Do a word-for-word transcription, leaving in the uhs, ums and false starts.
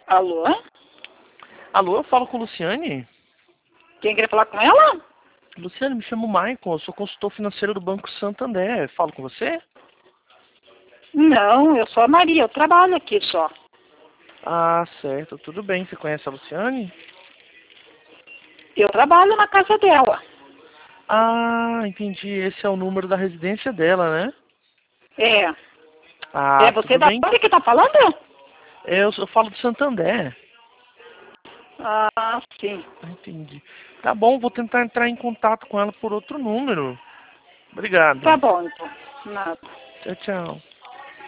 Alô? Alô, eu falo com Luciane? Quem quer falar com ela? Luciane, me chamo Michael, eu sou consultor financeiro do Banco Santander. Falo com você? Não, eu sou a Maria, eu trabalho aqui só. Ah, certo, tudo bem. Você conhece a Luciane? Eu trabalho na casa dela. Ah, entendi. Esse é o número da residência dela, né? É. Ah, É você tudo da bem. onde que tá falando? Eu, eu falo do Santander. Ah, sim. Entendi. Tá bom, vou tentar entrar em contato com ela por outro número. Obrigado. Tá bom, então. Nada. Tchau, tchau.